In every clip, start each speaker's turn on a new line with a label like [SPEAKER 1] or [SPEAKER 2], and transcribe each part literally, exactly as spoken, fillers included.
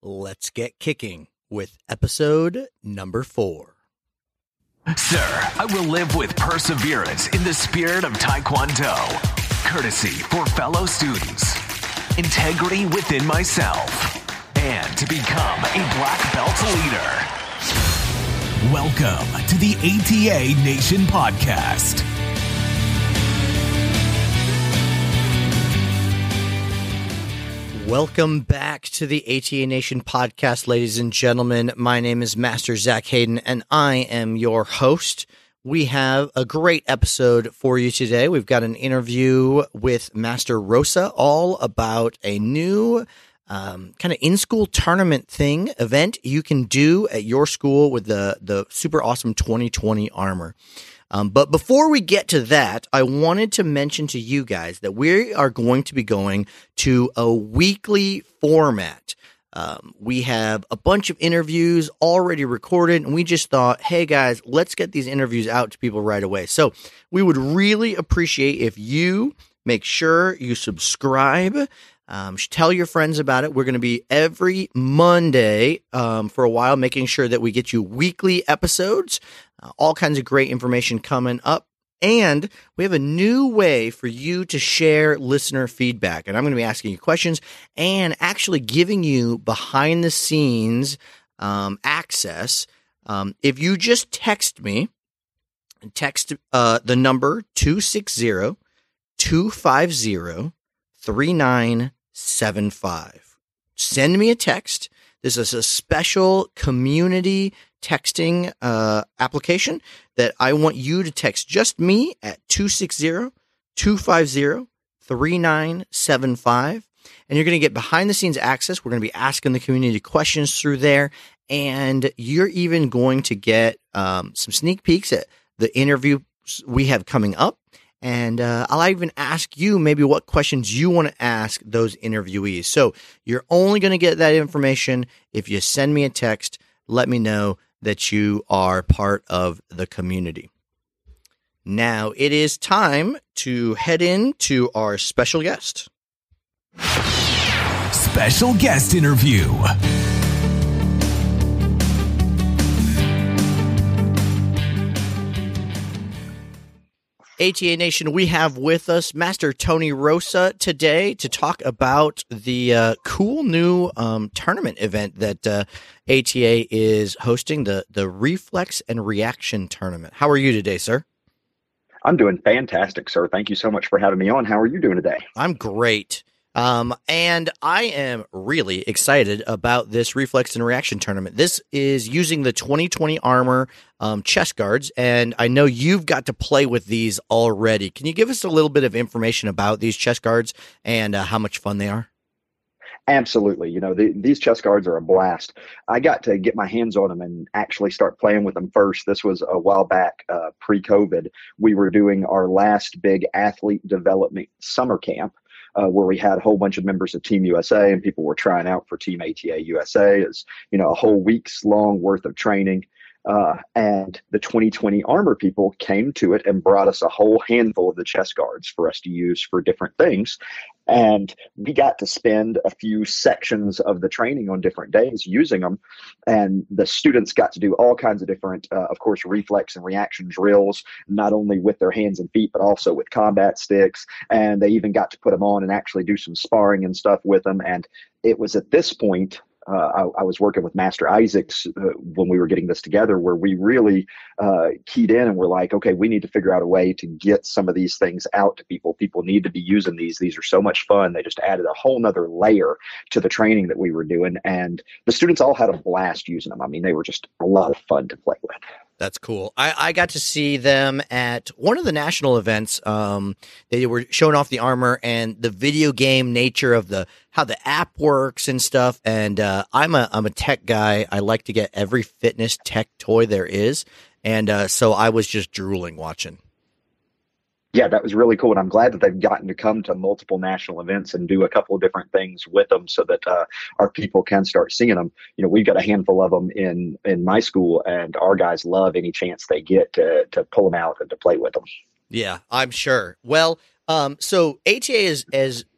[SPEAKER 1] let's get kicking with episode number four.
[SPEAKER 2] Sir, I will live with perseverance in the spirit of Taekwondo, courtesy for fellow students, integrity within myself, and to become a black belt leader. Welcome to the A T A Nation podcast.
[SPEAKER 1] Welcome back to the A T A Nation podcast, ladies and gentlemen. My name is Master Zach Hayden, and I am your host. We have a great episode for you today. We've got an interview with Master Rosa all about a new um, kind of in-school tournament thing, event you can do at your school with the, the super awesome twenty twenty armor. Um, but before we get to that, I wanted to mention to you guys that we are going to be going to a weekly format. Um, we have a bunch of interviews already recorded, and we just thought, hey guys, let's get these interviews out to people right away. So we would really appreciate if you make sure you subscribe. Um, tell your friends about it. We're going to be every Monday um, for a while, making sure that we get you weekly episodes. Uh, all kinds of great information coming up. And we have a new way for you to share listener feedback. And I'm going to be asking you questions and actually giving you behind the scenes um, access. Um, if you just text me, text uh, the number two six zero, two five zero, three nine seven five. Send me a text. This is a special community texting uh, application that I want you to text just me at two six zero, two five zero, three nine seven five. And you're going to get behind the scenes access. We're going to be asking the community questions through there. And you're even going to get um, some sneak peeks at the interview we have coming up. And uh, I'll even ask you maybe what questions you want to ask those interviewees. So you're only going to get that information if you send me a text. Let me know that you are part of the community. Now it is time to head into our special guest.
[SPEAKER 2] Special guest interview.
[SPEAKER 1] A T A Nation, we have with us Master Tony Rosa today to talk about the uh, cool new um, tournament event that uh, A T A is hosting, the, the Reflex and Reaction Tournament. How are you today, sir?
[SPEAKER 3] I'm doing fantastic, sir. Thank you so much for having me on. How are you doing today?
[SPEAKER 1] I'm great. Um, and I am really excited about this Reflex and Reaction Tournament. This is using the twenty twenty armor um, chest guards, and I know you've got to play with these already. Can you give us a little bit of information about these chest guards and uh, how much fun they are?
[SPEAKER 3] Absolutely. You know, the, these chest guards are a blast. I got to get my hands on them and actually start playing with them first. This was a while back, uh, pre-COVID. We were doing our last big athlete development summer camp. Uh, where we had a whole bunch of members of Team U S A and people were trying out for Team A T A U S A. Is, you know, a whole week's long worth of training. Uh, and the twenty twenty armor people came to it and brought us a whole handful of the chest guards for us to use for different things. And we got to spend a few sections of the training on different days using them. And the students got to do all kinds of different, uh, of course, reflex and reaction drills, not only with their hands and feet, but also with combat sticks. And they even got to put them on and actually do some sparring and stuff with them. And it was at this point, Uh, I, I was working with Master Isaacs uh, when we were getting this together, where we really uh, keyed in and were like, okay, we need to figure out a way to get some of these things out to people. People need to be using these. These are so much fun. They just added a whole nother layer to the training that we were doing. And the students all had a blast using them. I mean, they were just a lot of fun to play with.
[SPEAKER 1] That's cool. I, I got to see them at one of the national events. Um, they were showing off the armor and the video game nature of the how the app works and stuff. And uh, I'm a I'm a tech guy. I like to get every fitness tech toy there is, and uh, so I was just drooling watching.
[SPEAKER 3] Yeah, that was really cool. And I'm glad that they've gotten to come to multiple national events and do a couple of different things with them so that uh, our people can start seeing them. You know, we've got a handful of them in, in my school, and our guys love any chance they get to, to pull them out and to play with them.
[SPEAKER 1] Yeah, I'm sure. Well, um, so A T A is, is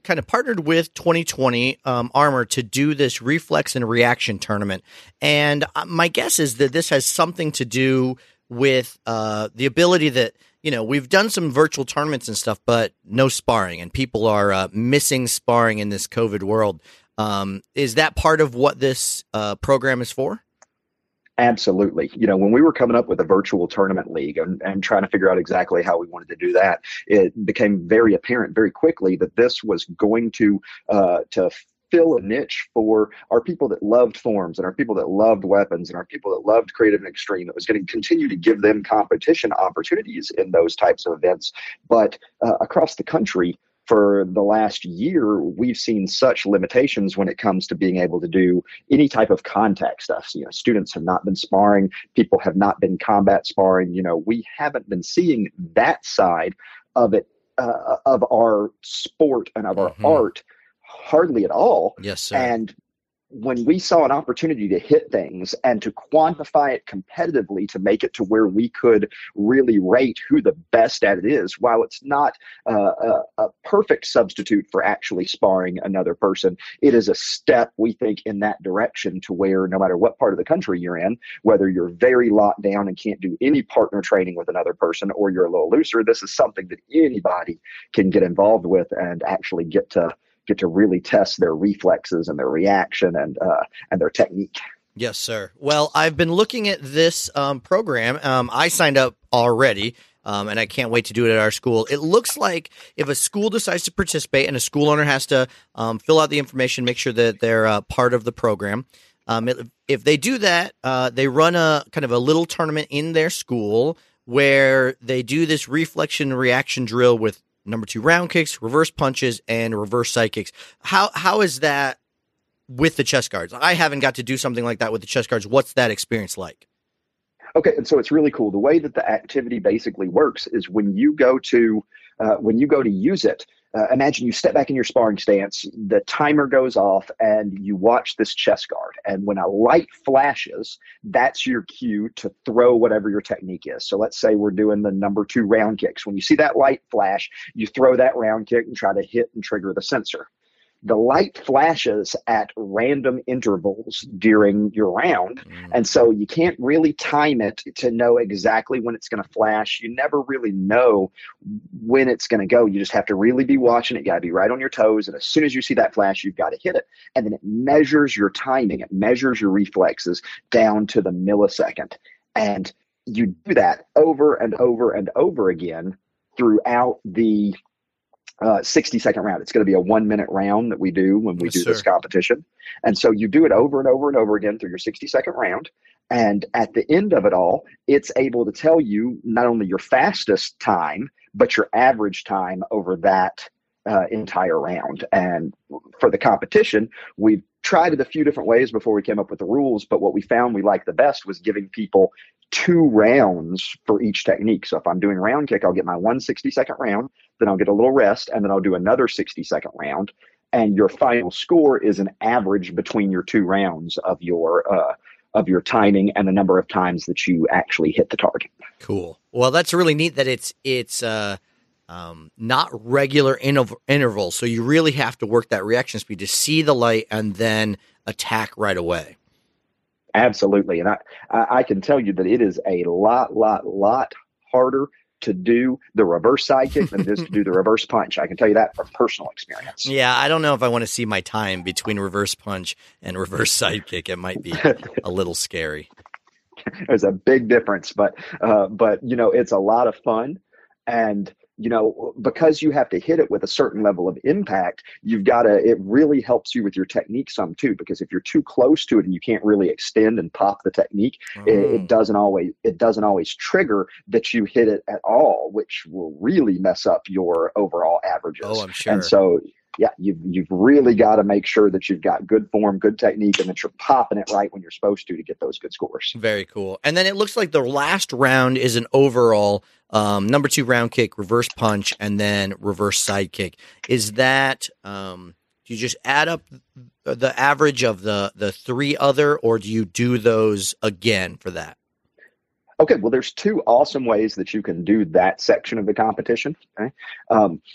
[SPEAKER 1] kind of partnered with twenty twenty um, Armor to do this reflex and reaction tournament. And my guess is that this has something to do with uh, the ability that, you know, we've done some virtual tournaments and stuff, but no sparring, and people are uh, missing sparring in this COVID world. Um, is that part of what this uh, program is for?
[SPEAKER 3] Absolutely. You know, when we were coming up with a virtual tournament league and, and trying to figure out exactly how we wanted to do that, it became very apparent very quickly that this was going to uh, to fill a niche for our people that loved forms and our people that loved weapons and our people that loved creative and extreme. It was going to continue to give them competition opportunities in those types of events. But uh, across the country, for the last year, we've seen such limitations when it comes to being able to do any type of contact stuff. You know, students have not been sparring. People have not been combat sparring. You know, we haven't been seeing that side of it, uh, of our sport and of mm-hmm. our art hardly at all.
[SPEAKER 1] Yes, sir.
[SPEAKER 3] And when we saw an opportunity to hit things and to quantify it competitively to make it to where we could really rate who the best at it is, while it's not uh, a, a perfect substitute for actually sparring another person, it is a step, we think, in that direction to where no matter what part of the country you're in, whether you're very locked down and can't do any partner training with another person or you're a little looser, this is something that anybody can get involved with and actually get to get to really test their reflexes and their reaction and uh, and their technique.
[SPEAKER 1] Yes, sir. Well, I've been looking at this um, program. Um, I signed up already, um, and I can't wait to do it at our school. It looks like if a school decides to participate and a school owner has to um, fill out the information, make sure that they're uh, part of the program. Um, it, if they do that, uh, they run a kind of a little tournament in their school where they do this reflection reaction drill with number two round kicks, reverse punches, and reverse side kicks. How how is that with the chest guards? I haven't got to do something like that with the chest guards. What's that experience like?
[SPEAKER 3] Okay, and so it's really cool. The way that the activity basically works is when you go to uh, when you go to use it, uh, imagine you step back in your sparring stance, the timer goes off, and you watch this chest guard. And when a light flashes, that's your cue to throw whatever your technique is. So let's say we're doing the number two round kicks. When you see that light flash, you throw that round kick and try to hit and trigger the sensor. The light flashes at random intervals during your round. Mm. And so you can't really time it to know exactly when it's going to flash. You never really know when it's going to go. You just have to really be watching it. You got to be right on your toes. And as soon as you see that flash, you've got to hit it. And then it measures your timing. It measures your reflexes down to the millisecond. And you do that over and over and over again throughout the Uh, sixty second round. It's going to be a one minute round that we do when we
[SPEAKER 1] yes,
[SPEAKER 3] do
[SPEAKER 1] sir.
[SPEAKER 3] this competition. And so you do it over and over and over again through your sixty second round. And at the end of it all, it's able to tell you not only your fastest time, but your average time over that uh, entire round. And for the competition, we've tried it a few different ways before we came up with the rules. But what we found we liked the best was giving people two rounds for each technique. So if I'm doing round kick, I'll get my one sixty second round, then I'll get a little rest, and then I'll do another sixty second round. And your final score is an average between your two rounds of your uh, of your timing and the number of times that you actually hit the target.
[SPEAKER 1] Cool. Well, that's really neat that it's it's uh, um, not regular interv- intervals. So you really have to work that reaction speed to see the light and then attack right away.
[SPEAKER 3] Absolutely. And I, I can tell you that it is a lot, lot, lot harder to do the reverse side kick than it is to do the reverse punch. I can tell you that from personal experience.
[SPEAKER 1] Yeah, I don't know if I want to see my time between reverse punch and reverse side kick. It might be a little scary.
[SPEAKER 3] There's a big difference, but, uh, but, you know, it's a lot of fun. And, you know, because you have to hit it with a certain level of impact, you've got to, it really helps you with your technique some too, because if you're too close to it and you can't really extend and pop the technique, oh. it, it doesn't always, it doesn't always trigger that you hit it at all, which will really mess up your overall averages.
[SPEAKER 1] Oh, I'm sure.
[SPEAKER 3] And so, yeah, you've, you've really got to make sure that you've got good form, good technique, and that you're popping it right when you're supposed to to get those good scores.
[SPEAKER 1] Very cool. And then it looks like the last round is an overall um, number two round kick, reverse punch, and then reverse side kick. Is that, um, do you just add up the average of the, the three other, or do you do those again for that?
[SPEAKER 3] Okay, well, there's two awesome ways that you can do that section of the competition. Okay. Um,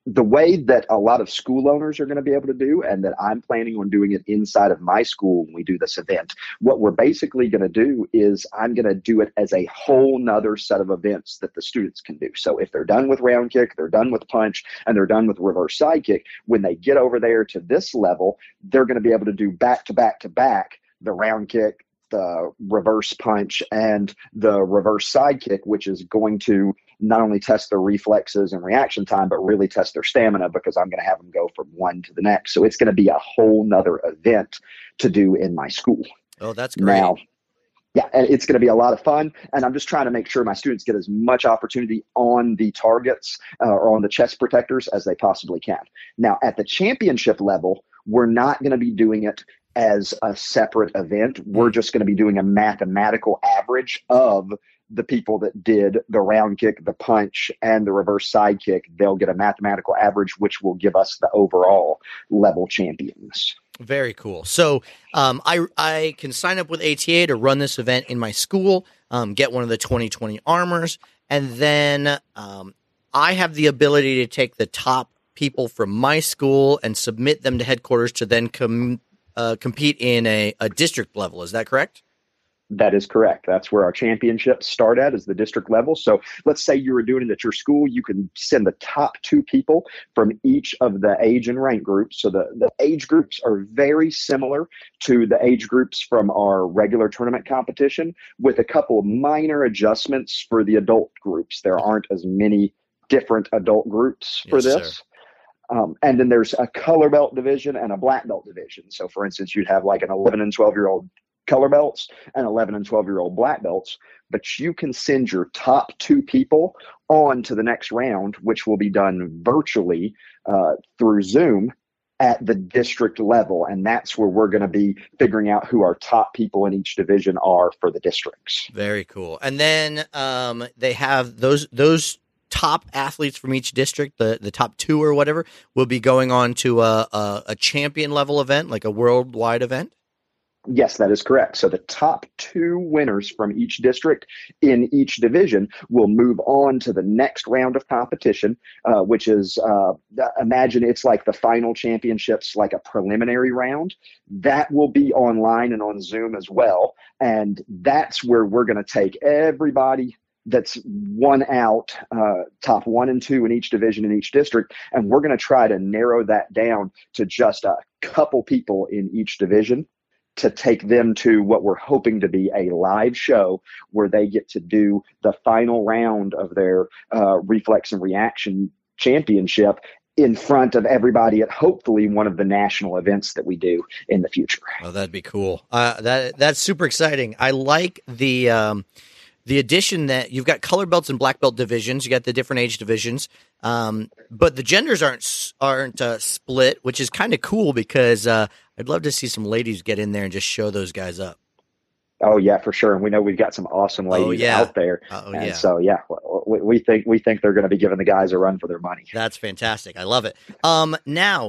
[SPEAKER 3] the way that a lot of school owners are going to be able to do, and that I'm planning on doing it inside of my school when we do this event, what we're basically going to do is I'm going to do it as a whole nother set of events that the students can do. So if they're done with round kick, they're done with punch, and they're done with reverse side kick, when they get over there to this level, they're going to be able to do back to back to back the round kick, the reverse punch, and the reverse side kick, which is going to not only test their reflexes and reaction time, but really test their stamina, because I'm going to have them go from one to the next. So it's going to be a whole nother event to do in my school.
[SPEAKER 1] Oh, that's great.
[SPEAKER 3] Now, yeah, and it's going to be a lot of fun. And I'm just trying to make sure my students get as much opportunity on the targets uh, or on the chest protectors as they possibly can. Now, at the championship level, we're not going to be doing it as a separate event. We're just going to be doing a mathematical average of the people that did the round kick, the punch, and the reverse side kick. They'll get a mathematical average, which will give us the overall level champions.
[SPEAKER 1] Very cool. So um, I I can sign up with A T A to run this event in my school, um, get one of the twenty twenty armors, and then um, I have the ability to take the top people from my school and submit them to headquarters to then com- uh, compete in a, a district level. Is that correct?
[SPEAKER 3] That is correct. That's where our championships start at, is the district level. So let's say you were doing it at your school. You can send the top two people from each of the age and rank groups. So the, the age groups are very similar to the age groups from our regular tournament competition, with a couple of minor adjustments for the adult groups. There aren't as many different adult groups for
[SPEAKER 1] Yes,
[SPEAKER 3] this.
[SPEAKER 1] sir.
[SPEAKER 3] Um, and then there's a color belt division and a black belt division. So for instance, you'd have like an eleven and twelve year old color belts and eleven and twelve year old black belts, but you can send your top two people on to the next round, which will be done virtually uh, through Zoom at the district level. And that's where we're going to be figuring out who our top people in each division are for the districts.
[SPEAKER 1] Very cool. And then um, they have those those top athletes from each district, the, the top two or whatever, will be going on to a, a, a champion level event, like a worldwide event?
[SPEAKER 3] Yes, that is correct. So the top two winners from each district in each division will move on to the next round of competition, uh, which is, uh, imagine it's like the final championships, like a preliminary round. That will be online and on Zoom as well. And that's where we're going to take everybody that's one out, uh, top one and two in each division in each district. And we're going to try to narrow that down to just a couple people in each division, to take them to what we're hoping to be a live show where they get to do the final round of their uh, reflex and reaction championship in front of everybody at hopefully one of the national events that we do in the future.
[SPEAKER 1] Oh, that'd be cool. Uh, that that's super exciting. I like the um, the addition that you've got color belts and black belt divisions. You got the different age divisions, um, but the genders aren't aren't uh, split, which is kind of cool because uh, I'd love to see some ladies get in there and just show those guys up.
[SPEAKER 3] Oh yeah, for sure. And we know we've got some awesome ladies
[SPEAKER 1] oh, yeah.
[SPEAKER 3] out there.
[SPEAKER 1] Oh
[SPEAKER 3] and
[SPEAKER 1] yeah.
[SPEAKER 3] So yeah, we, we think we think they're going to be giving the guys a run for their money.
[SPEAKER 1] That's fantastic. I love it. Um, now,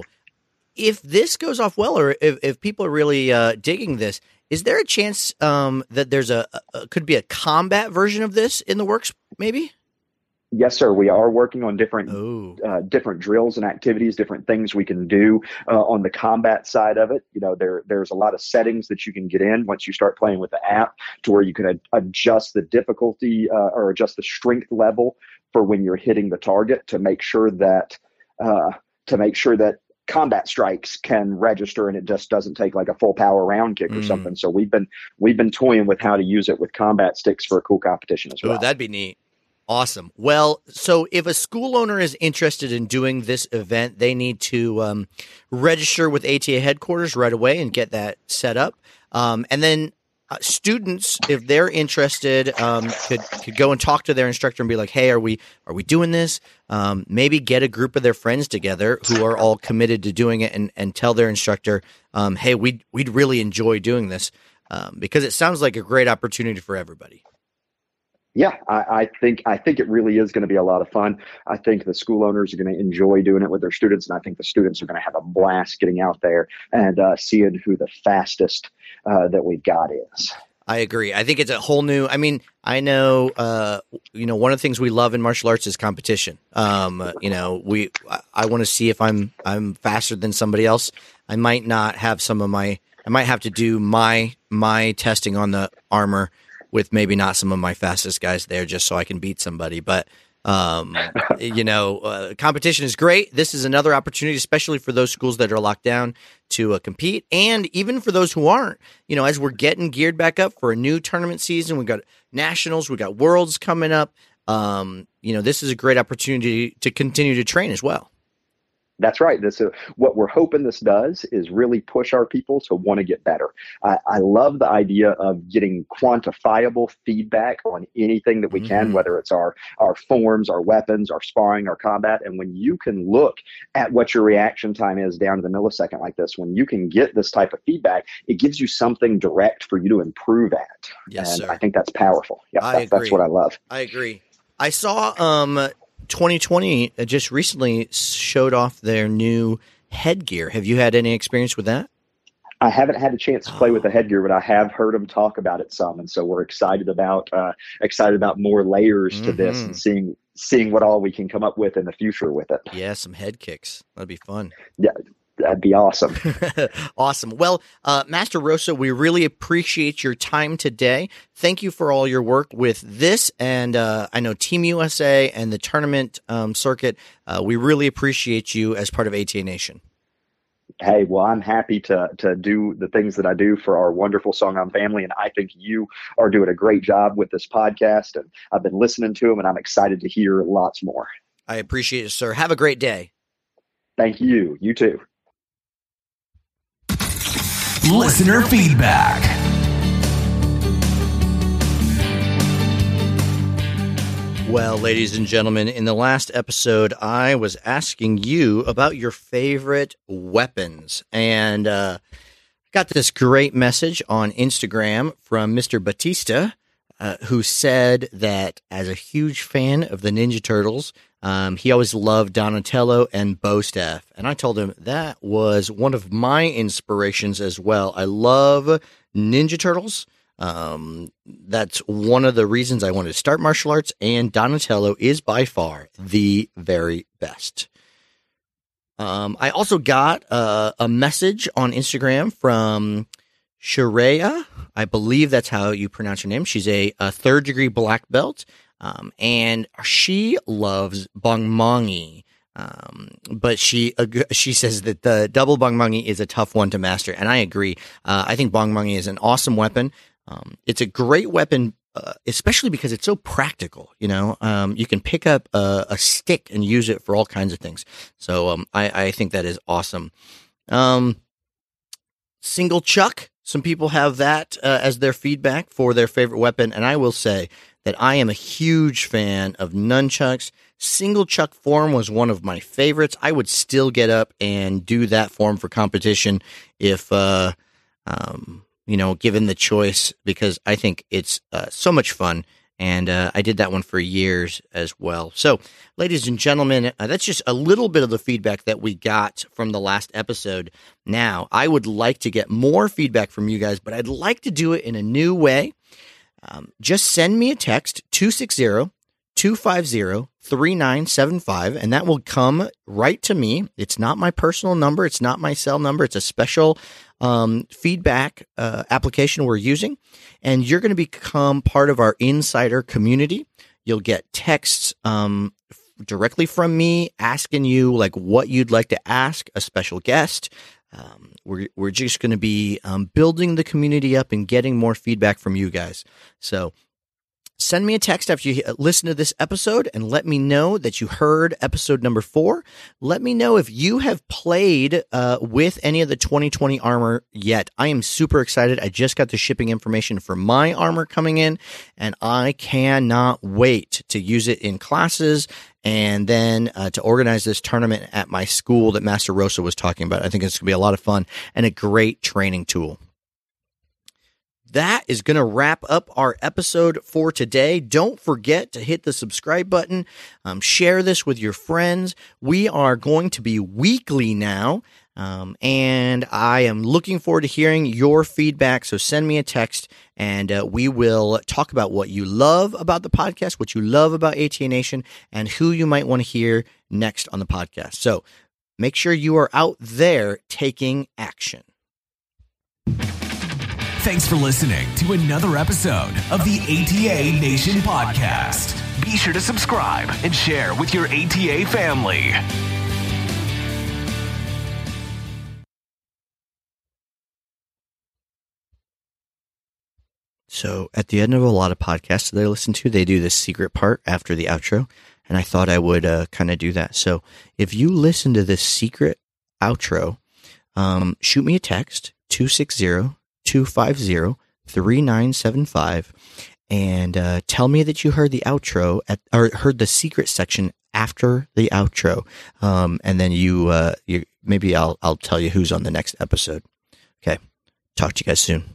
[SPEAKER 1] if this goes off well, or if, if people are really uh, digging this, is there a chance um, that there's a, a could be a combat version of this in the works? Maybe.
[SPEAKER 3] Yes, sir. We are working on different
[SPEAKER 1] Oh.
[SPEAKER 3] uh, different drills and activities, different things we can do uh, on the combat side of it. You know, there there's a lot of settings that you can get in once you start playing with the app, to where you can ad- adjust the difficulty uh, or adjust the strength level for when you're hitting the target, to make sure that uh, to make sure that combat strikes can register and it just doesn't take like a full power round kick or
[SPEAKER 1] Mm.
[SPEAKER 3] something. So we've been we've been toying with how to use it with combat sticks for a cool competition as well.
[SPEAKER 1] Oh, that'd be neat. Awesome. Well, so if a school owner is interested in doing this event, they need to um, register with A T A headquarters right away and get that set up. Um, and then uh, students, if they're interested, um, could could go and talk to their instructor and be like, "Hey, are we are we doing this?" Um, maybe get a group of their friends together who are all committed to doing it, and, and tell their instructor, um, "Hey, we'd we'd really enjoy doing this," um, because it sounds like a great opportunity for everybody.
[SPEAKER 3] Yeah, I, I think I think it really is going to be a lot of fun. I think the school owners are going to enjoy doing it with their students, and I think the students are going to have a blast getting out there and uh, seeing who the fastest uh, that we've got is.
[SPEAKER 1] I agree. I think it's a whole new, I mean, I know, uh, you know, one of the things we love in martial arts is competition. Um, uh, you know, we, I, I want to see if I'm, I'm faster than somebody else. I might not have some of my, I might have to do my, my testing on the armor with maybe not some of my fastest guys there just so I can beat somebody. But, um, you know, uh, competition is great. This is another opportunity, especially for those schools that are locked down, to uh, compete. And even for those who aren't, you know, as we're getting geared back up for a new tournament season, we've got nationals, we've got worlds coming up. Um, you know, this is a great opportunity to continue to train as well.
[SPEAKER 3] That's right. This uh, what we're hoping this does is really push our people to want to get better. I, I love the idea of getting quantifiable feedback on anything that we mm-hmm. can, whether it's our our forms, our weapons, our sparring, our combat. And when you can look at what your reaction time is down to the millisecond like this, when you can get this type of feedback, it gives you something direct for you to improve at.
[SPEAKER 1] Yes,
[SPEAKER 3] and
[SPEAKER 1] sir.
[SPEAKER 3] I think that's powerful. Yeah,
[SPEAKER 1] I
[SPEAKER 3] that,
[SPEAKER 1] agree.
[SPEAKER 3] That's what I love.
[SPEAKER 1] I agree. I saw um. twenty twenty just recently showed off their new headgear. Have you had any experience with that?
[SPEAKER 3] I haven't had a chance to play with the headgear, but I have heard them talk about it some, and so we're excited about uh, excited about more layers to mm-hmm. this and seeing seeing what all we can come up with in the future with it.
[SPEAKER 1] Yeah, some head kicks. That'd be fun.
[SPEAKER 3] Yeah. That'd be awesome.
[SPEAKER 1] Awesome. Well, uh, Master Rosa, we really appreciate your time today. Thank you for all your work with this. And uh, I know Team U S A and the tournament um, circuit, uh, we really appreciate you as part of A T A Nation.
[SPEAKER 3] Hey, well, I'm happy to to do the things that I do for our wonderful Song On family. And I think you are doing a great job with this podcast. And I've been listening to them, and I'm excited to hear lots more.
[SPEAKER 1] I appreciate it, sir. Have a great day.
[SPEAKER 3] Thank you. You too.
[SPEAKER 2] Listener feedback.
[SPEAKER 1] Well, ladies and gentlemen, in the last episode, I was asking you about your favorite weapons. And uh, got this great message on Instagram from Mister Batista, uh, who said that as a huge fan of the Ninja Turtles, Um, he always loved Donatello and Bo Staff. And I told him that was one of my inspirations as well. I love Ninja Turtles. Um, that's one of the reasons I wanted to start martial arts. And Donatello is by far the very best. Um, I also got uh, a message on Instagram from Shareya. I believe that's how you pronounce her name. She's a, a third degree black belt. Um, and she loves Bong Mongi, um, but she uh, she says that the double Bong Mongi is a tough one to master, and I agree. Uh, I think Bong Mongi is an awesome weapon. Um, it's a great weapon, uh, especially because it's so practical. You know, um, you can pick up a, a stick and use it for all kinds of things. So um, I, I think that is awesome. Um, single chuck. Some people have that uh, as their feedback for their favorite weapon, and I will say that I am a huge fan of nunchucks. Single chuck form was one of my favorites. I would still get up and do that form for competition if, uh, um, you know, given the choice, because I think it's uh, so much fun. And uh, I did that one for years as well. So, ladies and gentlemen, uh, that's just a little bit of the feedback that we got from the last episode. Now, I would like to get more feedback from you guys, but I'd like to do it in a new way. Um, just send me a text, two six zero, two five zero, three nine seven five, and that will come right to me. It's not my personal number. It's not my cell number. It's a special um, feedback uh, application we're using, and you're going to become part of our insider community. You'll get texts um, directly from me asking you like what you'd like to ask a special guest. Um, we're we're just going to be um, building the community up and getting more feedback from you guys. So send me a text after you listen to this episode and let me know that you heard episode number four. Let me know if you have played uh, with any of the twenty twenty armor yet. I am super excited. I just got the shipping information for my armor coming in, and I cannot wait to use it in classes and then uh, to organize this tournament at my school that Master Rosa was talking about. I think it's going to be a lot of fun and a great training tool. That is going to wrap up our episode for today. Don't forget to hit the subscribe button. Um, share this with your friends. We are going to be weekly now. Um, and I am looking forward to hearing your feedback. So send me a text, and uh, we will talk about what you love about the podcast, what you love about A T A Nation, and who you might want to hear next on the podcast. So make sure you are out there taking action.
[SPEAKER 2] Thanks for listening to another episode of the A T A Nation podcast. Be sure to subscribe and share with your A T A family.
[SPEAKER 1] So at the end of a lot of podcasts that I listen to, they do this secret part after the outro, and I thought I would uh, kind of do that. So if you listen to this secret outro, um, shoot me a text, two six zero, two five zero, three nine seven five, and uh, tell me that you heard the outro at, or heard the secret section after the outro, um, and then you, uh, you maybe I'll I'll tell you who's on the next episode. Okay, talk to you guys soon.